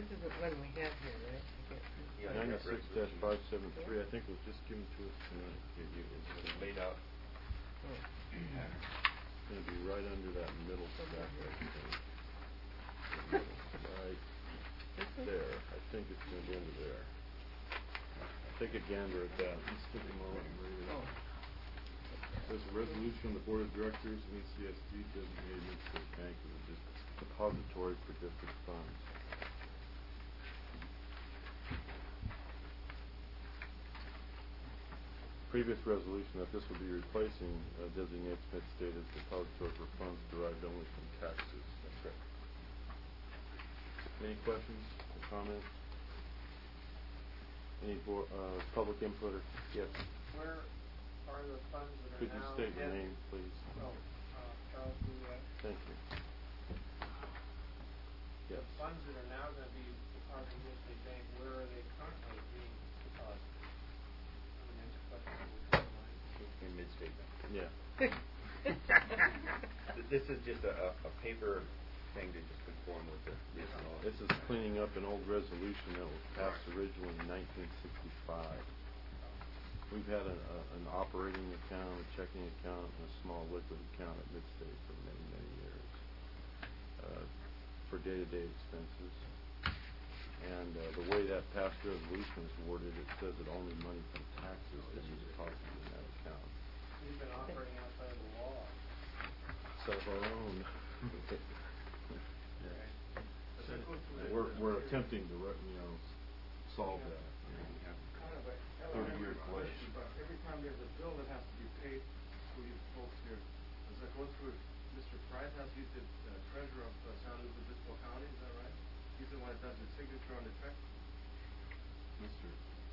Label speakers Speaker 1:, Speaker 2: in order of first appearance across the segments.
Speaker 1: This isn't one we have here, right?
Speaker 2: Yeah, 96-573, I think it was just given to us tonight. It's laid out. It's going to be right under that middle stack right there. Right there. I think it's going to be under there. Take a gander at that. Let's take a moment and read it. There's a resolution of the Board of Directors of NCSD designated Mid-State Bank as a depository for district funds. Previous resolution that this will be replacing designates Mid-State as depository for funds derived only from taxes. That's correct. Any questions or comments? Any public input? Yes.
Speaker 3: Where are the funds that are
Speaker 2: Could you
Speaker 3: now
Speaker 2: state your name, please?
Speaker 3: Charles Boulet.
Speaker 2: Thank you. Yes.
Speaker 3: The funds that are now going to be deposited in Mid-State Bank, where are they currently being deposited? I mean, that's a question that would come to mind.
Speaker 4: In Mid-State Bank.
Speaker 2: Yeah.
Speaker 4: This is just a paper thing to just conform with the original.
Speaker 2: This is cleaning up an old resolution that was passed originally in 1965. We've had an operating account, a checking account, and a small liquid account at Mid-State for many, many years for day-to-day expenses. And the way that past resolution is worded, it says that only money from taxes can be deposited in that account.
Speaker 3: We've been operating outside of the law.
Speaker 2: Set of our own.
Speaker 3: Yeah.
Speaker 2: We're attempting to solve that. 30-year question.
Speaker 5: Every time there's a bill that has to be paid to you folks here, does that go through Mr. Price? He's the treasurer of San Luis Obispo County, is that right? He's the one that does the signature on the check?
Speaker 2: Mr.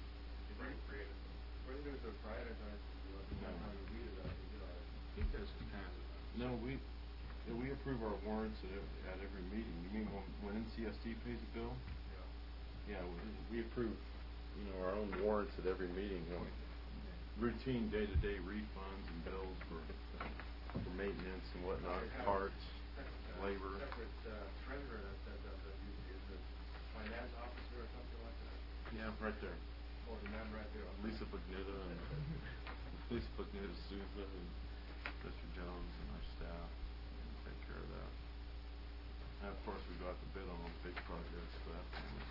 Speaker 5: Where there's a Friday, I don't know how to read it.
Speaker 4: He does pass it.
Speaker 2: No, we approve our warrants at every meeting. You mean when NCSD pays a bill? Yeah. Yeah, we approve, our own warrants at every meeting. Routine day-to-day refunds and bills for maintenance and whatnot, parts, labor.
Speaker 5: Separate treasurer that is the finance officer or something like that?
Speaker 2: Yeah, right there.
Speaker 5: Oh, the man right there.
Speaker 2: Lisa Bugnita and Souza and Mr. Jones and our staff take care of that. And of course we go out to bid on those big projects for that family.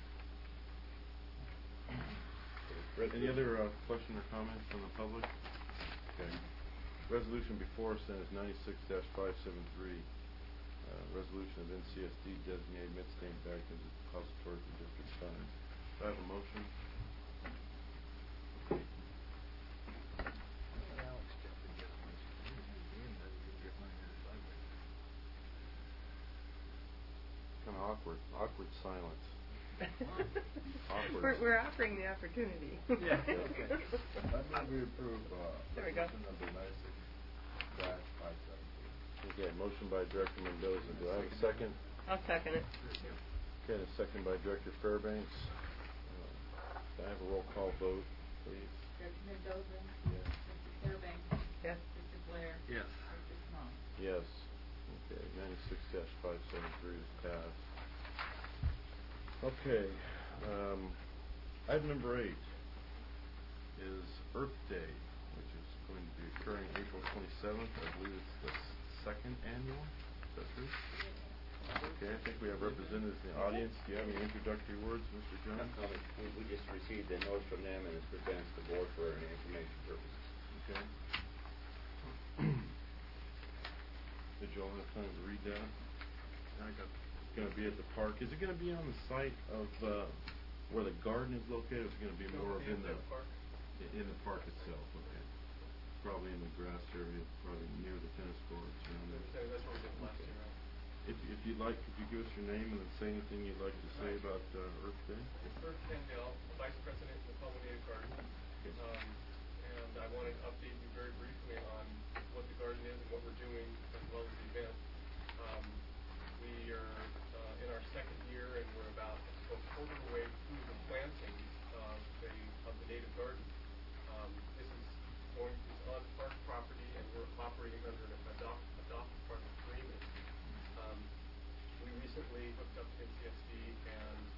Speaker 2: Any other question or comments from the public? Okay. Resolution before us then is 96-573. Resolution of NCSD designated Mid-State Bank as a depository for district funds. Do I have a motion? Kind of awkward silence.
Speaker 1: We're offering the opportunity.
Speaker 6: Yeah. Okay. I move we approve
Speaker 1: there we go.
Speaker 6: Number 96-573.
Speaker 2: Okay, motion by Director Mendoza. Do I have a second?
Speaker 1: I'll second it.
Speaker 2: Okay, and a second by Director Fairbanks. Can I have a roll call vote, please?
Speaker 7: Director Mendoza?
Speaker 2: Yes.
Speaker 7: Mr. Fairbanks?
Speaker 1: Yes.
Speaker 7: Mr. Blair?
Speaker 4: Yes.
Speaker 7: Mr. Small?
Speaker 2: Yes. Okay, 96-573 is passed. Okay, item number 8 is Earth Day, which is going to be occurring April 27th. I believe it's the second annual. Is that true? Okay, I think we have representatives in the audience. Do you have any introductory words, Mr. Jones?
Speaker 4: We just received a note from them, and it's presented to the board for an information purposes.
Speaker 2: Okay. Did you all have time to read that? It's going to be at the park. Is it going to be on the site of where the garden is located? Or is it going to be more in the park? In the park itself. Okay. Probably in the grass area, probably near the tennis courts.
Speaker 3: That's what we did last year.
Speaker 2: If you'd like, could you give us your name and then say anything you'd like to say about Earth Day?
Speaker 8: It's Bert Kendall, Vice President of the Pollinated Garden. And I wanted to update you very briefly on what the garden is and what we're doing, as well as the event. We are in our second year, and we're about a quarter of the way through the planting of the native garden. This is on park property, and we're operating under an adopted park agreement. We recently hooked up to NCSD and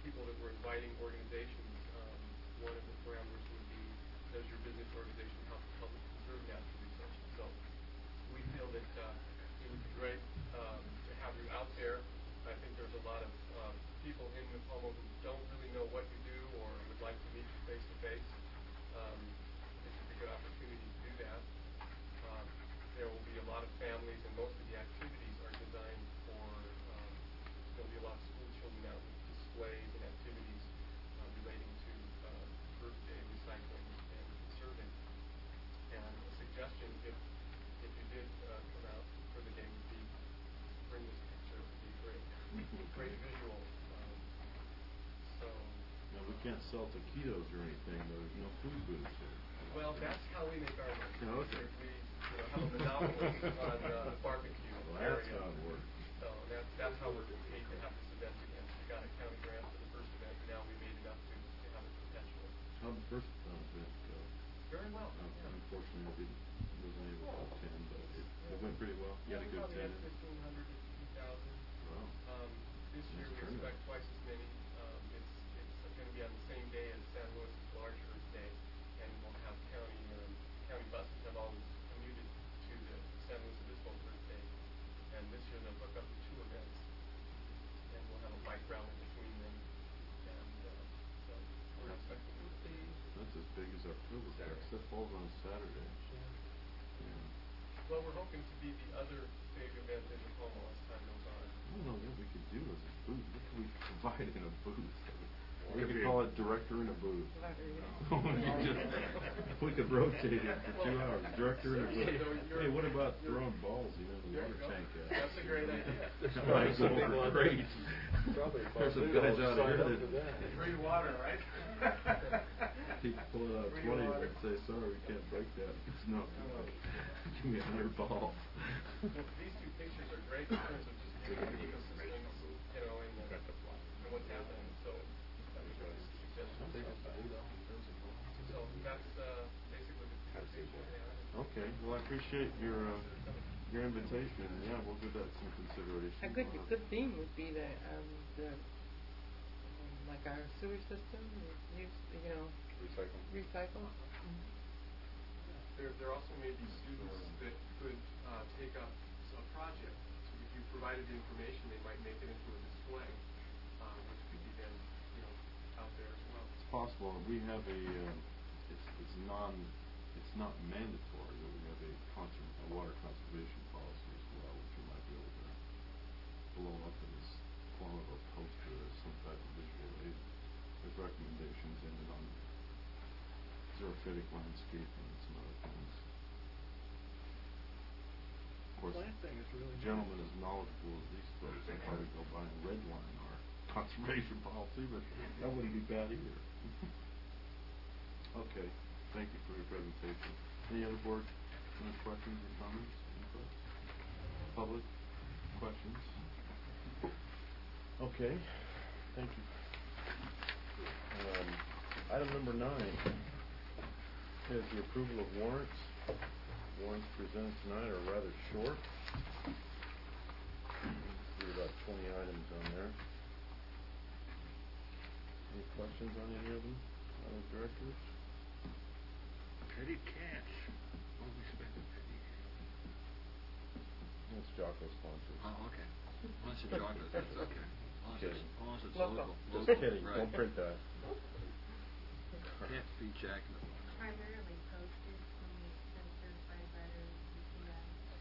Speaker 8: people that we're inviting organizations, one of the parameters would be, does your business organization help conserve natural resources? So we feel that it would be great to have you out there. I think there's a lot of people in Nipomo who don't really know what you do or would like to meet you face to face. This would be a good opportunity to do that. There will be a lot of families, and most of the activities are designed for, there'll be a lot of school children out with displays and activities relating to Earth Day, recycling, and conserving. And a suggestion, if you did come out for the day, would be bring this picture. It would be great visual. So.
Speaker 2: Now, we can't sell taquitos or anything, there's no food booths here.
Speaker 8: Well, that's how we make our money.
Speaker 2: Oh, okay.
Speaker 8: We have a monopoly on the barbecue
Speaker 2: Well,
Speaker 8: area.
Speaker 2: that's how it works.
Speaker 8: So that's how we're paid to have this event again. We got a county grant for the first event, and now we made enough to have it perpetual.
Speaker 2: How'd the first event go?
Speaker 8: Very well.
Speaker 2: Unfortunately, wasn't able to attend, but it went pretty well. You had a
Speaker 8: We
Speaker 2: good
Speaker 8: probably had
Speaker 2: attendance.
Speaker 8: 1,500 to 2,000.
Speaker 2: Wow.
Speaker 8: This year
Speaker 2: Nice
Speaker 8: we
Speaker 2: turnout.
Speaker 8: expect twice as many. It's going to be on the same day as San Luis's large Earth Day, and we'll have county buses have always commuted to the San Luis Obispo Earth Day, and this year they'll hook up the two events, and we'll have a bike rally between them, and so we're expecting it to be.
Speaker 2: That's as big as our Oktoberfest. That falls on Saturday. Yeah.
Speaker 8: Well, we're hoping to be the other big event in Nipomo as time goes on.
Speaker 2: I don't know what we could do as a booth. What could we provide in a booth? We could call it director in a booth. We could rotate it for 2 hours. Director in a booth. Hey, what about throwing balls, in the water tank?
Speaker 8: That's a great idea.
Speaker 2: That might go over great. There's some guys out here that
Speaker 5: Free water, right?
Speaker 2: people pull it out 20 and say, sorry, we can't break that. It's not. Give me 100 balls.
Speaker 8: These two pictures are great in terms of just viewing the ecosystems, and what's happening. So that was really a suggestion. So that's basically the presentation we had.
Speaker 2: Okay, well, I appreciate your invitation. Yeah, we'll give that some consideration.
Speaker 1: A good theme would be the like our sewer system, recycle.
Speaker 8: There also may be students that could take up a project. So if you provided the information, they might make it into a display, which could be then, out there as well.
Speaker 2: It's possible. We have it's not mandatory, but we have a water conservation policy as well, which we might be able to blow up in this form of a poster or some type of visual aid with recommendations in it on xerophytic landscaping and some other things. Of course, the gentleman as knowledgeable as these folks will probably go by and redline our conservation policy, but that wouldn't be bad either. Okay, thank you for your presentation. Any other board questions or comments? Input? Public questions? Okay, thank you. Item number 9 is the approval of warrants. Warrants presented tonight are rather short. There are about 20 items on there. Any questions on any of them, directors?
Speaker 6: Petty cash. What are we spending petty cash?
Speaker 2: It's Jocko sponsored.
Speaker 6: Oh, okay. Once it's Jocko, that's okay.
Speaker 2: Okay.
Speaker 6: As long as it's
Speaker 1: Local.
Speaker 6: local.
Speaker 2: Just kidding,
Speaker 6: Right.
Speaker 2: don't print that.
Speaker 6: Can't be Jack in the Box.
Speaker 7: Primarily postage when we send certified letters, UPS.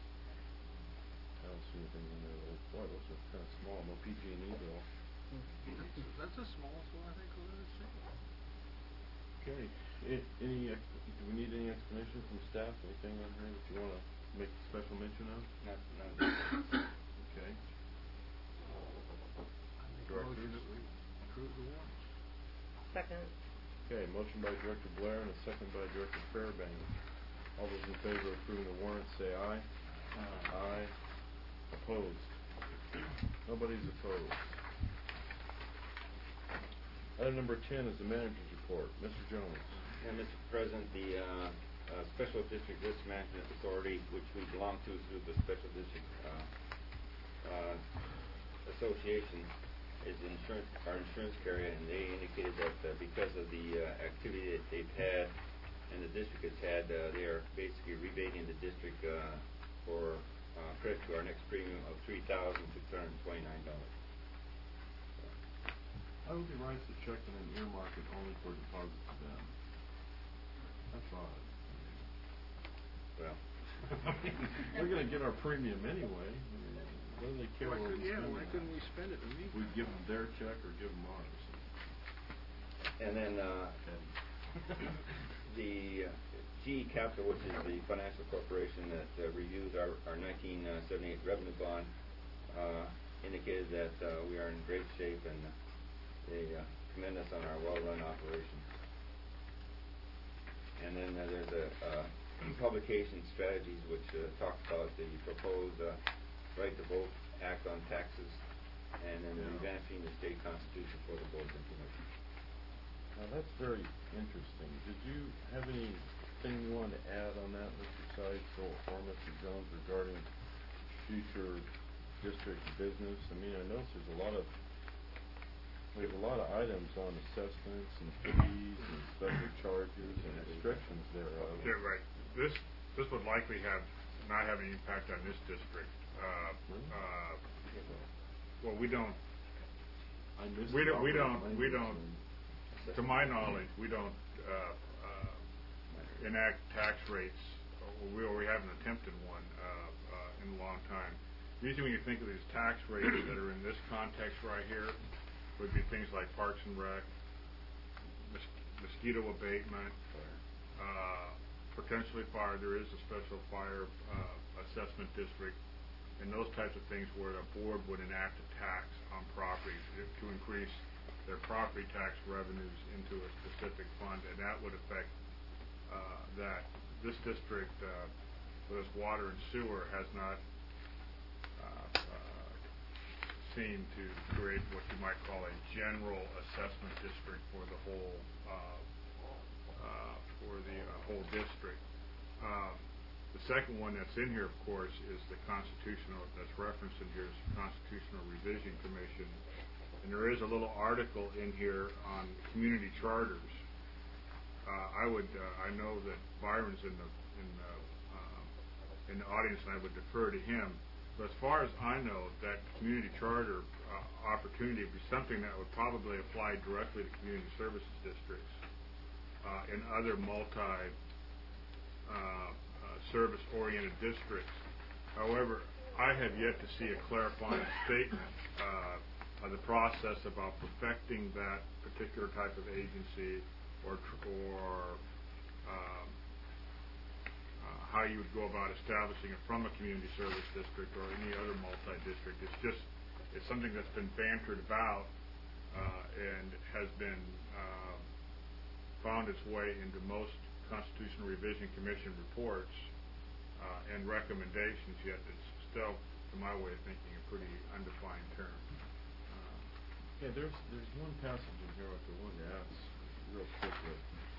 Speaker 2: I don't see anything in there. Boy, those are kind of small. No PG&E bill.
Speaker 6: That's the smallest one I think we've ever seen.
Speaker 2: Okay. Do we need any explanation from staff? Anything on here that you want to make special mention of?
Speaker 4: Not
Speaker 2: Okay.
Speaker 6: I make a
Speaker 2: Directors?
Speaker 6: motion that we approve the warrants.
Speaker 1: Second.
Speaker 2: Okay, motion by Director Blair and a second by Director Fairbanks. All those in favor of approving the warrants say aye. Aye. Opposed? Nobody's opposed. Item number 10 is the manager's report. Mr. Jones.
Speaker 4: Yeah, Mr. President, the Special District Risk Management Authority, which we belong to through the Special District Association, is our insurance carrier, and they indicated that because of the activity that they've had and the district has had, they are basically rebating the district for credit to our next premium of $3,629.
Speaker 2: How would they write the check and then earmark it only for deposits to them? That's odd.
Speaker 4: Well,
Speaker 2: We're gonna get our premium anyway. I mean, what do they care what we spend
Speaker 6: why
Speaker 2: it
Speaker 6: couldn't
Speaker 2: on?
Speaker 6: we spend it immediately?
Speaker 2: We give them their check or give them ours.
Speaker 4: and then the GE Capital, which is the financial corporation that reviews our 1978 revenue bond, indicated that we are in great shape, and they commend us on our well-run operations. And then there's a publication strategies which talks about the proposed right to vote act on taxes, and then revamping the state constitution for the boards and commissions.
Speaker 2: Now that's very interesting. Did you have anything you wanted to add on that, Mr. Seitz or Mr. Jones, regarding future district business? I mean, I notice there's a lot of items on assessments and fees and special charges and restrictions thereof.
Speaker 6: Yeah, right. This would likely not have any impact on this district. Well, we don't.
Speaker 2: I missed
Speaker 6: We don't.
Speaker 2: and-
Speaker 6: To my knowledge, we don't enact tax rates. We haven't attempted one in a long time. Usually, when you think of these tax rates that are in this context right here, would be things like Parks and Rec, mosquito abatement, potentially fire. There is a special fire assessment district, and those types of things where a board would enact a tax on property to increase their property tax revenues into a specific fund, and that would affect that. This district, with its water and sewer, has not seemed to create what you might call a general assessment district for the whole district. The second one that's in here, of course, is the constitutional, that's referenced in here, is the Constitutional Revision Commission. And there is a little article in here on community charters. I know that Byron's in the audience, and I would defer to him. But as far as I know, that community charter opportunity would be something that would probably apply directly to community services districts and other service-oriented districts. However, I have yet to see a clarifying statement of the process about perfecting that particular type of agency, or how you would go about establishing it from a community service district or any other multi-district. It's something that's been bantered about and has been found its way into most Constitutional Revision Commission reports and recommendations, yet it's still, to my way of thinking, a pretty undefined term.
Speaker 2: Yeah, there's one passage in here I wanted to ask real quickly.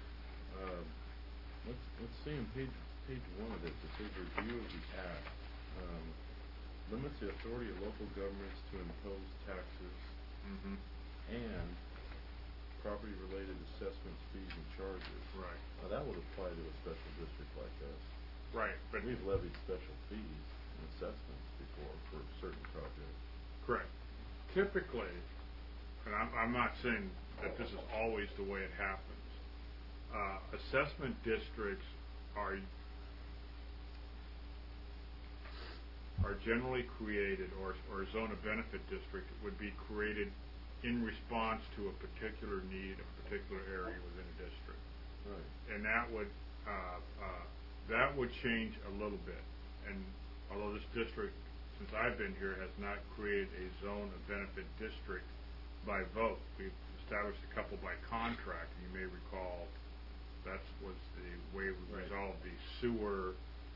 Speaker 2: Let's see on page 1 of this. It says review of the act limits the authority of local governments to impose taxes and property-related assessments, fees, and charges.
Speaker 6: Right.
Speaker 2: Now that would apply to a special district like us.
Speaker 6: Right, but
Speaker 2: We've levied special fees and assessments before for certain projects.
Speaker 6: correct. Typically, and I'm not saying that this is always the way it happens, assessment districts are generally created, or a zone of benefit district would be created in response to a particular need, a particular area within a district.
Speaker 2: Right.
Speaker 6: And that would change a little bit. And although this district, since I've been here, has not created a zone of benefit district by vote, we've established a couple by contract. You may recall that was the way we resolved the sewer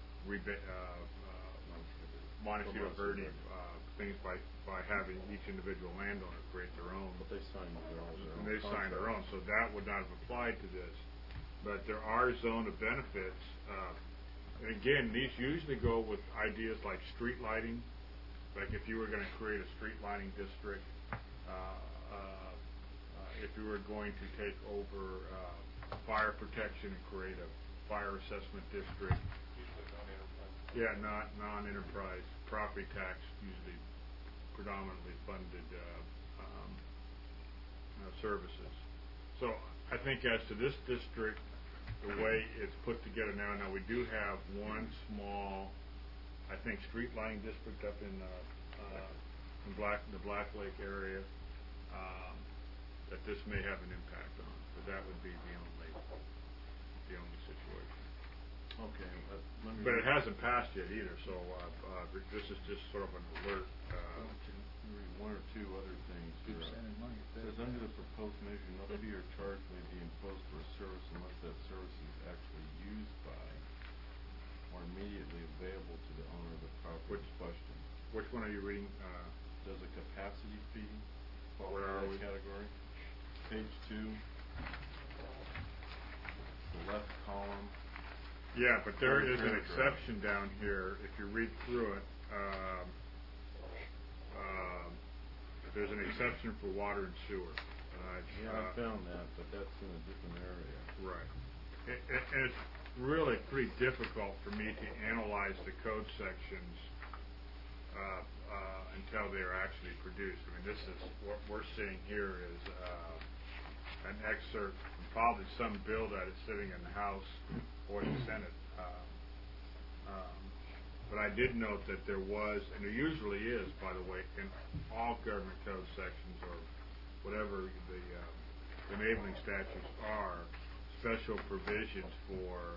Speaker 6: Montecito Verde things by having each individual landowner create their own.
Speaker 2: But they signed their own
Speaker 6: And they signed their own, so that would not have applied to this. But there are zone of benefits. And again, these usually go with ideas like street lighting. Like if you were going to create a street lighting district, if you were going to take over fire protection and create a fire assessment district.
Speaker 8: Usually non-enterprise.
Speaker 6: Yeah, not non-enterprise property tax, usually predominantly funded services. So I think as to this district, the way it's put together now we do have one small, I think, street line district up in the Black Lake area that this may have an impact on, but that would be the only situation.
Speaker 2: Okay, let me.
Speaker 6: But it hasn't passed yet either, so this is just sort of an alert.
Speaker 2: One or two other things here. It says under the proposed measure, no fee or charge may be imposed for a service unless that service is actually used by or immediately available to the owner of the property in question.
Speaker 6: Which one are you reading?
Speaker 2: Does a capacity fee fall
Speaker 6: Where are
Speaker 2: in
Speaker 6: we?
Speaker 2: that category? Page 2, the left column.
Speaker 6: Yeah, but there
Speaker 2: Third
Speaker 6: is an
Speaker 2: paragraph.
Speaker 6: exception down here. If you read through it, there's an exception for water and sewer.
Speaker 2: Yeah, I found that, but that's in a different area.
Speaker 6: Right. And it's really pretty difficult for me to analyze the code sections until they are actually produced. I mean, this is what we're seeing here is an excerpt from probably some bill that is sitting in the House or the Senate. But I did note that there was, and there usually is, by the way, in all government code sections or whatever the enabling statutes are, special provisions for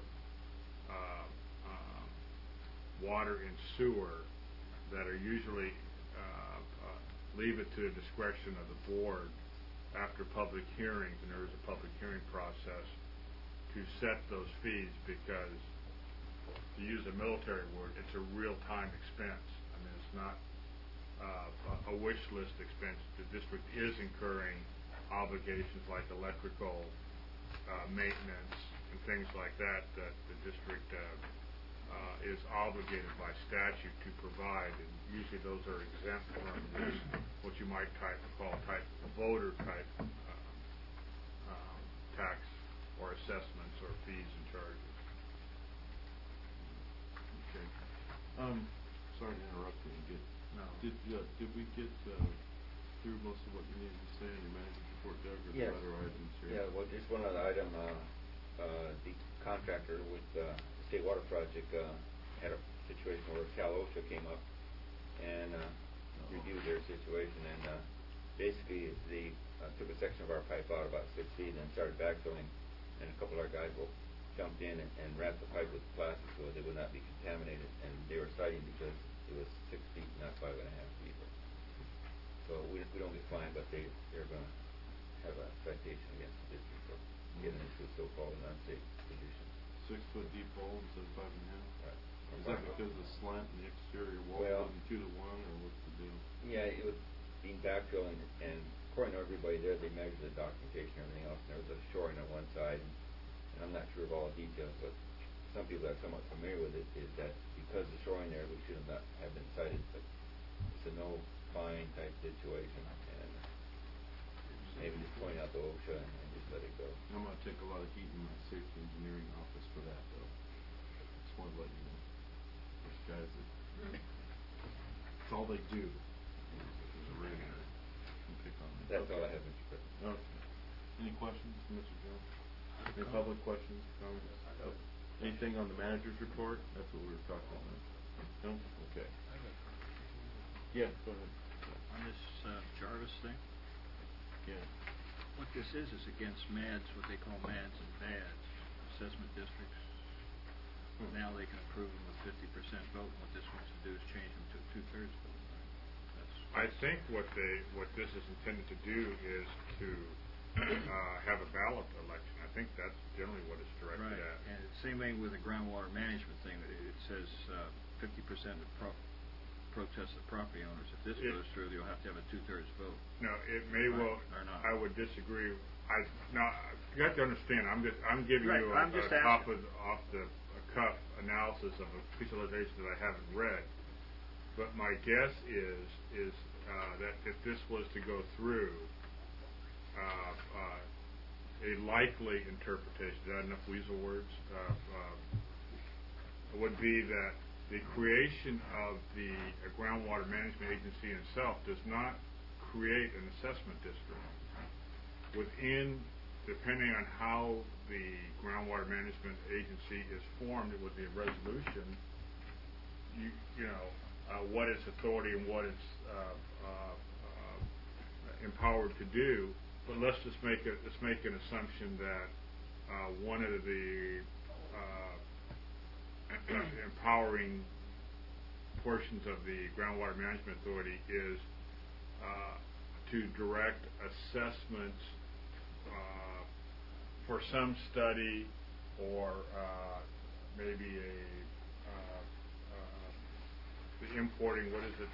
Speaker 6: water and sewer that are usually leave it to the discretion of the board after public hearings, and there is a public hearing process to set those fees because, to use a military word, it's a real-time expense. I mean, it's not a wish list expense. The district is incurring obligations like electrical maintenance and things like that that the district is obligated by statute to provide, and usually those are exempt from this, what you might call voter type tax or assessments or fees and charges.
Speaker 2: Okay. Sorry to interrupt you.
Speaker 6: No.
Speaker 2: Did we get through most of what you needed to say in your manager's report, Doug, or
Speaker 4: Yes.
Speaker 2: other items here?
Speaker 4: Yeah, well, just one other item. The contractor with the State Water Project had a situation where Cal OSHA came up and reviewed their situation, and basically they took a section of our pipe out about 6 feet and started backfilling, and a couple of our guys jumped in and wrapped the pipe with plastic so they would not be contaminated, and they were citing because it was 6 feet, not 5.5 feet. So we don't get fined, but they're going to have a citation against the district for getting into so-called unsafe conditions.
Speaker 2: 6 foot deep hole instead of 5.5?
Speaker 4: Right.
Speaker 2: Is that because of the slant in the exterior wall
Speaker 4: Well,
Speaker 2: wasn't 2 to 1, or what's the deal?
Speaker 4: Yeah, it was being backfilled, and according to everybody there, they measured the documentation and everything else, and there was a shoring on one side, and I'm not sure of all the details, but some people that are somewhat familiar with it is that because the shoring there, we should not have been cited, but it's a no fine type situation, and maybe just point out the OSHA and just let it go.
Speaker 2: I'm going to take a lot of heat in my safety engineering office for that, though. Just want to let you know. Those guys, it's all they do. There's a ring there. Can pick on them.
Speaker 4: That's all I have, Mr. President.
Speaker 2: Okay. Any questions, Mr. Jones? Any public questions, comments? No. Anything on the manager's report? That's what we were talking about. No? Okay. Yeah, go ahead.
Speaker 9: On this Jarvis thing,
Speaker 2: Yeah.
Speaker 9: what this is against MADS, what they call MADS and BADS, assessment districts. Now they can approve them with 50% vote, and what this wants to do is change them to a 2/3 vote.
Speaker 6: I
Speaker 9: Right?
Speaker 6: think what this is intended to do is to have a ballot election. I think that's generally what it's directed
Speaker 9: Right,
Speaker 6: at.
Speaker 9: and the same way with the groundwater management thing, it says 50% of protest of property owners. If this goes through, you'll have to have a 2/3 vote.
Speaker 6: No, it may
Speaker 9: Right,
Speaker 6: well.
Speaker 9: or not.
Speaker 6: I would disagree. You have to understand. I'm giving
Speaker 9: Right,
Speaker 6: you
Speaker 9: I'm just
Speaker 6: off
Speaker 9: asking.
Speaker 6: the cuff analysis of a piece of legislation that I haven't read. But my guess is that if this was to go through, a likely interpretation, is that enough weasel words, would be that the creation of the groundwater management agency itself does not create an assessment district. Within, depending on how the groundwater management agency is formed with the resolution, you know, what its authority and what it's empowered to do. But let's make an assumption that one of the empowering portions of the groundwater management authority is to direct assessments for some study or maybe the importing, what is it,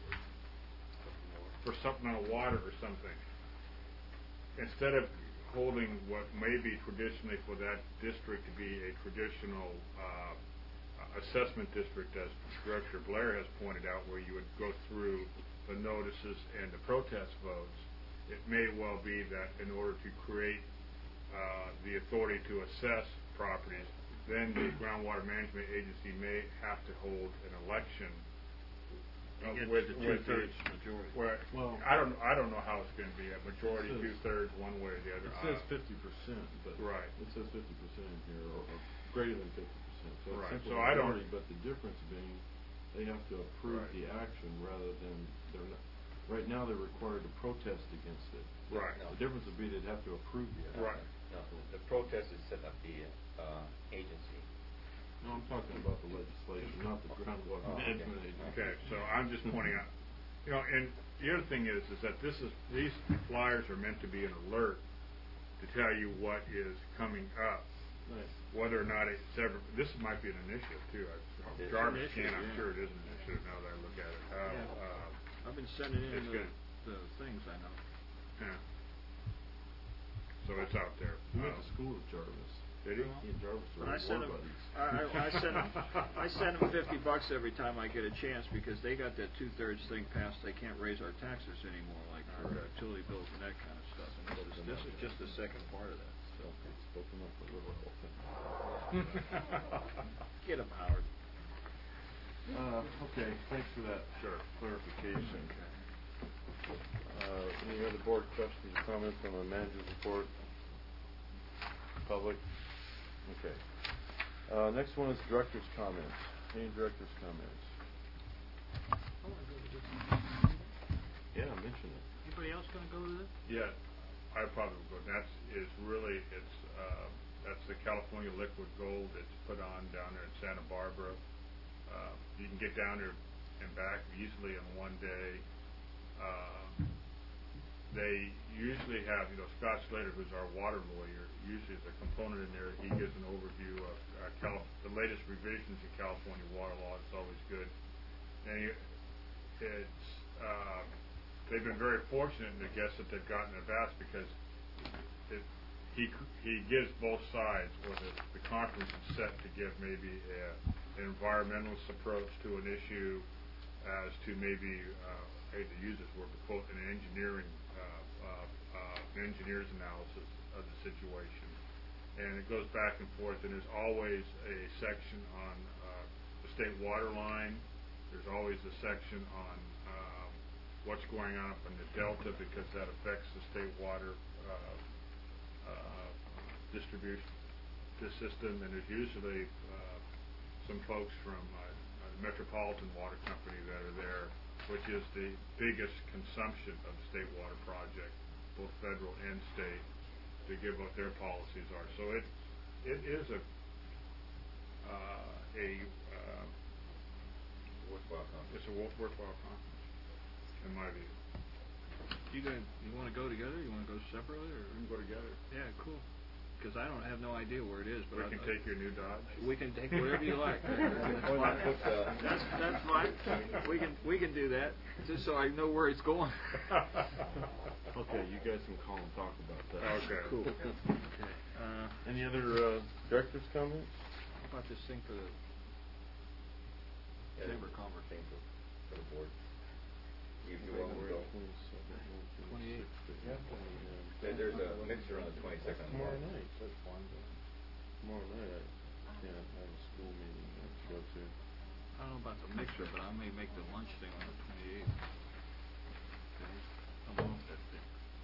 Speaker 6: for supplemental water or something. Instead of holding what may be traditionally for that district to be a traditional assessment district, as Director Blair has pointed out, where you would go through the notices and the protest votes, it may well be that in order to create the authority to assess properties, then the groundwater management agency may have to hold an election
Speaker 9: with the two-thirds majority.
Speaker 6: Where,
Speaker 2: Well,
Speaker 6: I don't know how it's going to be, a majority, two-thirds, one way or the other.
Speaker 2: It says 50%, but
Speaker 6: right.
Speaker 2: It says 50% in here, or greater than 50%. So
Speaker 6: Right.
Speaker 2: it's simply
Speaker 6: So I don't-
Speaker 2: majority, but the difference being they have to approve
Speaker 6: Right.
Speaker 2: the action rather than they're not. Right now they're required to protest against it.
Speaker 6: Right.
Speaker 4: No.
Speaker 2: The difference would be they'd have to approve the action.
Speaker 6: Right.
Speaker 4: No, the protest is set up the agency.
Speaker 2: No, I'm talking about the legislation, not the groundwater
Speaker 4: Oh, okay.
Speaker 2: management agency.
Speaker 6: Okay, so I'm just pointing out, you know, and the other thing is that these flyers are meant to be an alert to tell you what is coming up.
Speaker 2: Nice.
Speaker 6: Whether or not it's ever, this might be an initiative too.
Speaker 4: It's
Speaker 6: Jarvis
Speaker 9: an
Speaker 6: can,
Speaker 9: initiative,
Speaker 6: I'm
Speaker 9: yeah.
Speaker 6: sure it is an initiative now that I look at it.
Speaker 9: I've been sending in
Speaker 6: it's good.
Speaker 9: the things, I know.
Speaker 6: Yeah. So it's out there.
Speaker 2: He went to school with Jarvis.
Speaker 6: Did he?
Speaker 2: He and Jarvis
Speaker 9: But
Speaker 2: are
Speaker 9: I send
Speaker 2: war
Speaker 9: them.
Speaker 2: buddies.
Speaker 9: I send them $50 every time I get a chance because they got that two-thirds thing passed. They can't raise our taxes anymore, like for
Speaker 6: Okay.
Speaker 9: utility bills and that kind of stuff. And this is just the second part of that. So
Speaker 2: Spoken up for liberal.
Speaker 9: get them, Howard.
Speaker 2: Okay, thanks for that
Speaker 6: Sure.
Speaker 2: clarification. Any other board questions or comments on the manager's report? Public? Okay. Next one is director's comments. Any director's comments? Yeah, mention it.
Speaker 9: Anybody else going to go to this?
Speaker 6: Yeah, I probably would. That's the California Liquid Gold. It's put on down there in Santa Barbara. You can get down there and back easily in one day. They usually have, Scott Slater, who's our water lawyer, usually is a component in there. He gives an overview of the latest revisions in California water law. It's always good. And they've been very fortunate in the guests that they've gotten at Bass because he gives both sides, or the conference is set to give maybe an environmentalist approach to an issue as to maybe, I hate to use this word, but quote, an engineer's analysis of the situation. And it goes back and forth, and there's always a section on the state water line. There's always a section on what's going on up in the Delta because that affects the state water distribution system. And there's usually some folks from the Metropolitan Water Company that are there, which is the biggest consumption of the state water project, both federal and state, to give what their policies are. So it is a
Speaker 4: Worthwhile conference.
Speaker 6: It's a worthwhile conference, in my view.
Speaker 9: You want to go together? You want to go separately, or
Speaker 6: We can go together.
Speaker 9: Yeah, cool. Because I don't have no idea where it is, but
Speaker 6: We can take your new Dodge.
Speaker 9: We can take whatever you like. That's
Speaker 4: Or
Speaker 9: fine.
Speaker 4: put,
Speaker 9: That's fine. We can do that, just so I know where it's going.
Speaker 2: Okay, you guys can call and talk about that.
Speaker 6: Okay.
Speaker 9: Cool. Okay.
Speaker 2: Any other director's comments?
Speaker 9: How about this thing for the Chamber of Commerce?
Speaker 4: Thing for the board. you want to go.
Speaker 9: 28.
Speaker 4: There's a mixer on the 22nd.
Speaker 2: Tomorrow night. Tomorrow night I can't have a school meeting I have to go to.
Speaker 9: I don't know about the mixer, but I may make the lunch thing on the 28th. Okay. I'm off that day.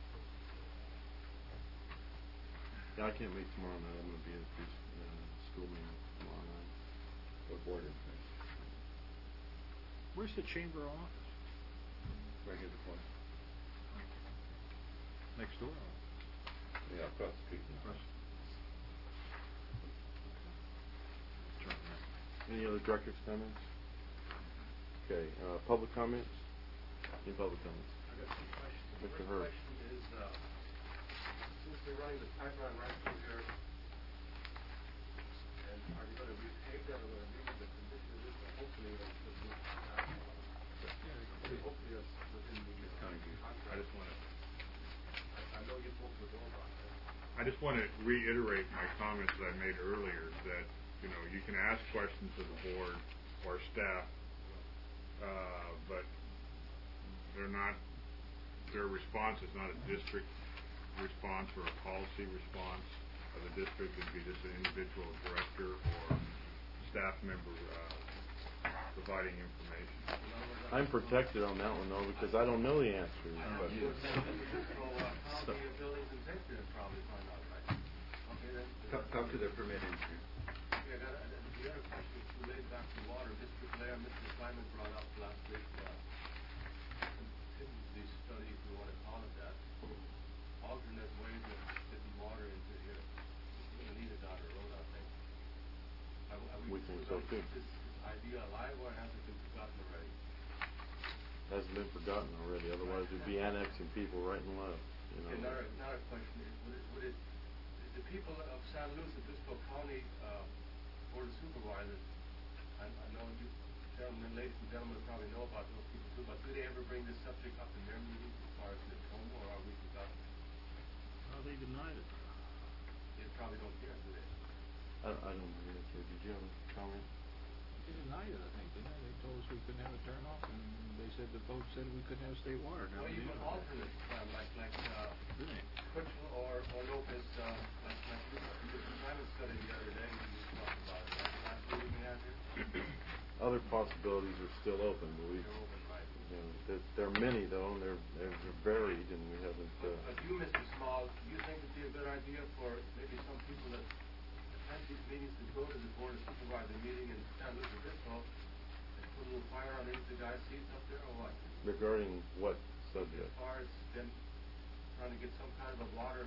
Speaker 2: Yeah, I can't make tomorrow night. I'm going to be at the school meeting tomorrow night.
Speaker 4: What board is it?
Speaker 9: Where's the chamber office?
Speaker 4: Right here, the corner.
Speaker 9: Next door?
Speaker 4: Yeah, across the street.
Speaker 2: Any other director's comments? Okay, public comments? Any public comments?
Speaker 5: I got some questions. The
Speaker 2: Mr.
Speaker 5: first
Speaker 2: Hurd.
Speaker 5: question is, since they're running the pipeline right through here, and are you going to repave that or going to leave the condition of this? Hopefully, hopefully that's within the contract.
Speaker 6: I just want to.
Speaker 5: I know you spoke to Bill about that.
Speaker 6: I just want to reiterate my comments that I made earlier, that, you know, you can ask questions of the board or staff, but their response is not a district response or a policy response of the district. It'd be just an individual director or staff member providing information.
Speaker 2: I'm protected on that one, though, because I don't know the answer. But
Speaker 5: Buildings and safety would probably find out, right? Okay, then.
Speaker 4: Come to the permit entry.
Speaker 5: Okay, the other question is related back to water. District Mayor, Mr. Simon brought up last week, contingency study, if you want to call it that, alternate ways of getting water into here. We're going to need a Dodder Road, I think.
Speaker 2: We think so, too.
Speaker 5: Is this idea alive or has it been forgotten already?
Speaker 2: Hasn't been forgotten already. Otherwise, we'd be annexing people right and left. You know.
Speaker 5: Another question is, would the people of San Luis Obispo County Board of Supervisors, I know you gentlemen, ladies and gentlemen, probably know about those people too, but do they ever bring this subject up in their meetings as far as the home, or are we forgotten?
Speaker 9: Oh, they denied it.
Speaker 5: They probably don't care, do they?
Speaker 2: I don't know the answer. Did you have a comment?
Speaker 9: They denied it, I think, didn't they? They told us we couldn't have a turnoff, and they said the vote said we couldn't have state water.
Speaker 5: Well, even alternate, like Kutchel or Lopez, like Mr. Simon studied the other day, we talked about it, right? Last meeting we had here?
Speaker 2: Other possibilities are still open, but we.
Speaker 5: They're open, right?
Speaker 2: You know, there are many, though, and they're varied, and we haven't.
Speaker 5: But you, Mr. Small, do you think it'd be a good idea for maybe some people that attend these meetings to go to the Board of Supervisor meeting in San Luis Obispo and put a little fire on each of the guys' seats up there, or what?
Speaker 2: Regarding what subject?
Speaker 5: As far as them trying to get some kind of a water,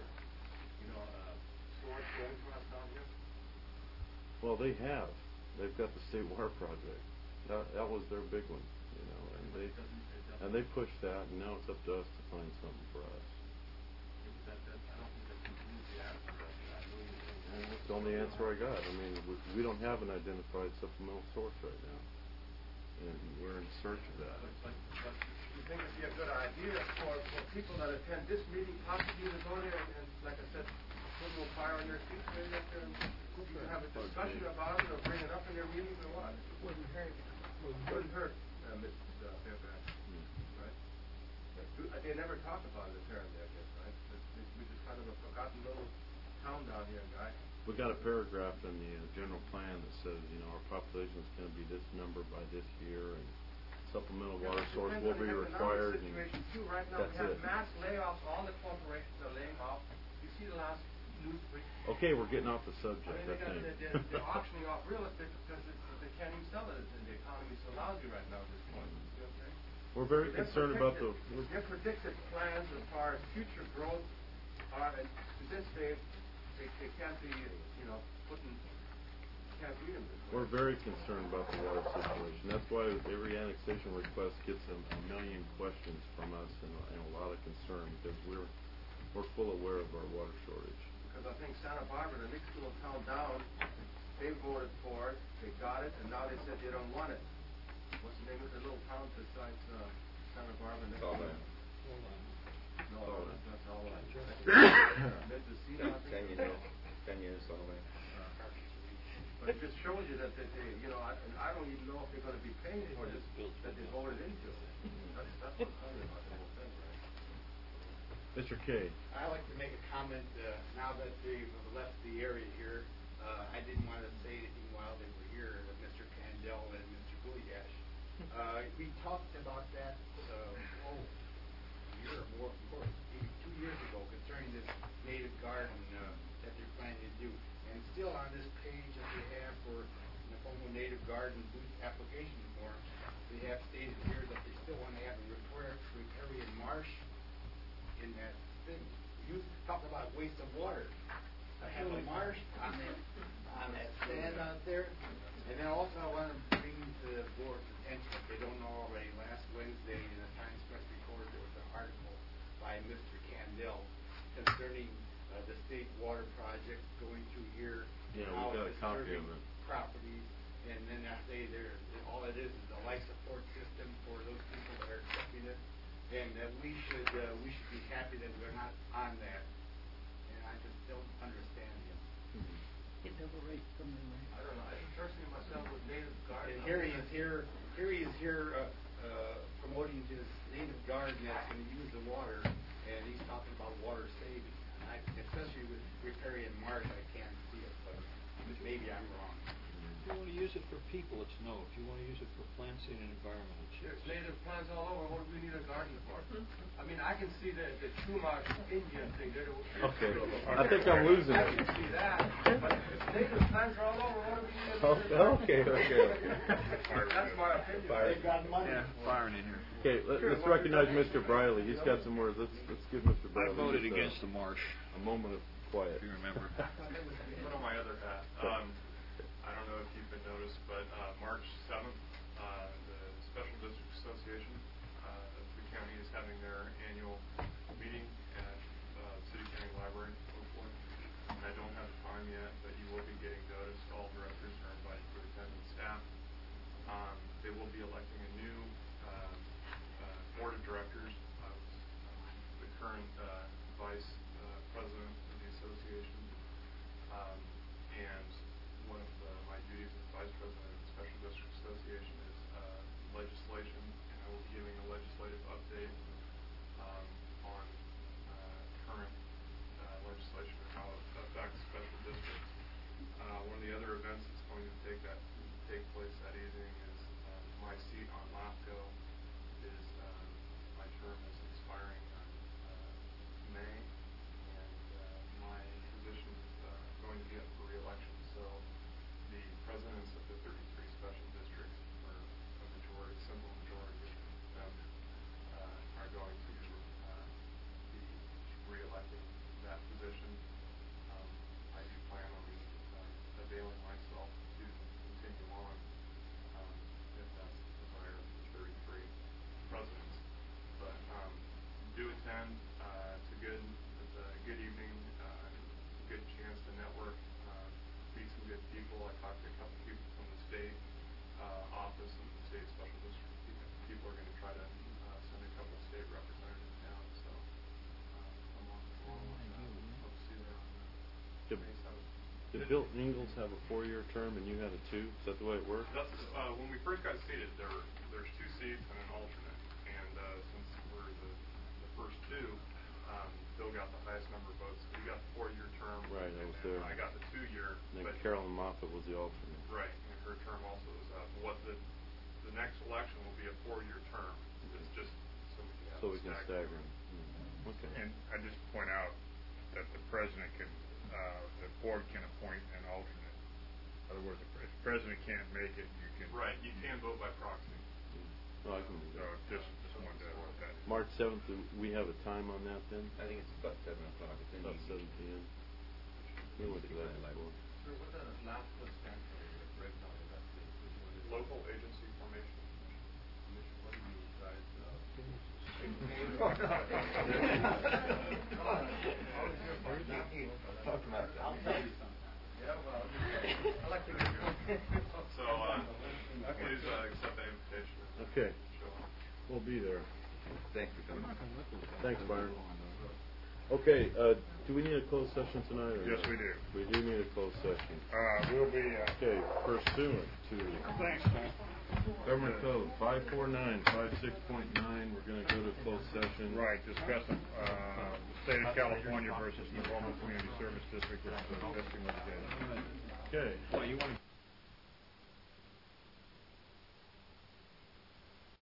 Speaker 5: source going for us down here?
Speaker 2: Well, they have. They've got the state water project. That was their big one, you know, and they pushed that, and now it's up to us to find something for us.
Speaker 5: I don't think that's completely accurate.
Speaker 2: And that's the only answer I got. I mean, we don't have an identified supplemental source right now, and we're in search of that.
Speaker 5: But you think it'd be a good idea for people that attend this meeting possibly to go there and like I said, put a little fire on their seats, maybe up there, and you can have a discussion about it or bring it up in their meetings or what?
Speaker 1: Wouldn't hurt.
Speaker 5: Wouldn't hurt, Mrs. Fairfax, right? They never talk about it apparently, I guess, right? We just kind of a forgotten little town down here, guy.
Speaker 2: We got a paragraph in the general plan that says, our population is going to be this number by this year, and supplemental water source will be required. And
Speaker 5: situation too. Right now we have mass layoffs. All the corporations are laying off. You see the last news brief.
Speaker 2: Okay, we're getting off the subject. I think.
Speaker 5: They're auctioning off real estate because they can't even sell it, and the economy's so lousy right now at this point. You know what I'm saying?
Speaker 2: We're very concerned about the.
Speaker 5: Their predicted plans as far as future growth are, and to this day, they can't be, can't read them this way.
Speaker 2: We're very concerned about the water situation. That's why every annexation request gets a million questions from us and a lot of concern, because we're full aware of our water shortage.
Speaker 5: Because I think Santa Barbara, the next little town down, they voted for it, they got it, and now they said they don't want it. What's the name of the little town besides Santa Barbara? No, that's all right. Mendocino, I think.
Speaker 4: Canyon, Solomon.
Speaker 5: But it just shows you that they, you know, and I don't even know if they're gonna be paying for this, that they voted into. That's what I'm talking about, the whole thing, right?
Speaker 2: Mr. K.
Speaker 10: I'd like to make a comment, now that they've left the area here. I didn't want to say anything while they were here, Mr. Candell and Mr. Guliash. We talked about that, a year or more, maybe 2 years ago, concerning this native garden, that they're planning to do. And still on this page that we have for Napomo Native Garden booth application form, they have stated here that they still want to have a riparian marsh in that thing. You talk about waste of water. I have a marsh on that stand out there. And then also I want to bring to the board's attention, if they don't know already, last Wednesday in the Times Press Recorder there was an article by Mr. Candell concerning the state water project going through here.
Speaker 2: Yeah,
Speaker 10: how
Speaker 2: we got a
Speaker 10: it's
Speaker 2: copy
Speaker 10: disturbing
Speaker 2: of it.
Speaker 10: properties. And then I say all it is a life support system for those people that are accepting it. And that we should be happy that we're not on that. And I just don't understand him.
Speaker 1: Get double rate from them, right?
Speaker 5: I don't know, I personally myself with native garden.
Speaker 10: And here he is promoting his native garden that's going to use the water, and he's talking about water saving. And especially with riparian marsh, I can't see it, but maybe I'm wrong.
Speaker 9: If you want to use it for people, it's no. If you want to use it for plants and environment, it's yes.
Speaker 5: There's native plants all over. What do we need a garden for? I mean, I can see the Chumash Indian thing.
Speaker 2: Okay. I think I'm losing
Speaker 5: I
Speaker 2: it.
Speaker 5: can see that. But native plants are all over. What do we need a
Speaker 2: Okay.
Speaker 5: That's my opinion.
Speaker 10: They've got money.
Speaker 9: Yeah, firing in here.
Speaker 2: Okay, let's recognize Mr. Briley. He's got some words. Let's give Mr.
Speaker 9: I
Speaker 2: Briley
Speaker 9: voted
Speaker 2: just,
Speaker 9: against the marsh,
Speaker 2: a moment of quiet.
Speaker 9: if you remember.
Speaker 8: Put on my other hat. I don't know if you've been noticed, but March 7th, the Special District Association of the county is having their annual meeting at City County Library, hopefully. And I don't have the time yet, but you will be getting notice. All directors are invited to attend and staff. They will be electing a new board of directors. The current vice president of the association. And one of my duties as vice president of the Special District Association is legislation, and I will be giving a legislative update on current legislation and how it affects special districts. One of the other events that's going to take place that evening is my seat on LAFCO is my term is expiring on May, and my position is going to be up for re-election. So the presidents of the 33 special districts, or a majority, simple majority of them, are going to be re-electing that position. I do plan on availing myself to continue on if that's the desire of the 33 presidents. But do attend. It's a good evening, a good chance to network, meet some good people. I talked to a couple people from the state office and the state special district. People are going to try to send a couple of state representatives down. So come along with that. Hope to see you there on May 7th.
Speaker 2: Did Bill Ingalls have a 4-year term and you had a 2? Is that the way it worked?
Speaker 8: That's when we first got seated. There's 2 seats and an alternate, and since we're the first 2, Bill got the highest number of votes. So he got the 4-year term.
Speaker 2: Right, I was there.
Speaker 8: I got the 2-year.
Speaker 2: And then Carolyn Moffett was the alternate.
Speaker 8: Right, and her term also is up. The next election will be a 4-year term. It's just so we can
Speaker 2: stagger them. Mm-hmm. Okay.
Speaker 6: And I just point out that the president can, the board can appoint an alternate. In other words, if the president can't make it, you can.
Speaker 8: Right, you can vote by proxy.
Speaker 2: Oh, I can do
Speaker 6: So
Speaker 2: that.
Speaker 6: just wanted to note that.
Speaker 2: March 7th, do we have a time on that then?
Speaker 4: I think it's about 7 o'clock. It's in the
Speaker 2: About 7
Speaker 4: evening.
Speaker 2: p.m. We went to that before.
Speaker 5: Sir, what does LAFCO stand for? Breakdown of that thing.
Speaker 8: Local Agency Formation Commission.
Speaker 5: What do you guys
Speaker 4: Talk about that.
Speaker 10: I'll tell you something.
Speaker 5: Yeah, well, I like to get your
Speaker 8: So please accept the invitation. And
Speaker 2: Okay.
Speaker 8: show up.
Speaker 2: We'll be there.
Speaker 4: Thanks for coming.
Speaker 2: Thanks, Byron. Okay, do we need a closed session tonight or
Speaker 6: Yes,
Speaker 2: no?
Speaker 6: we do.
Speaker 2: We do need a closed session.
Speaker 6: We'll be,
Speaker 2: Okay, pursuant to
Speaker 6: thanks, Tom.
Speaker 2: Government Code 549, 56.9, we're gonna go to closed session.
Speaker 6: Right, discussing, the state of California versus New Ulm Community Service District, which is an existing litigation.
Speaker 2: Okay.
Speaker 9: Well, you want to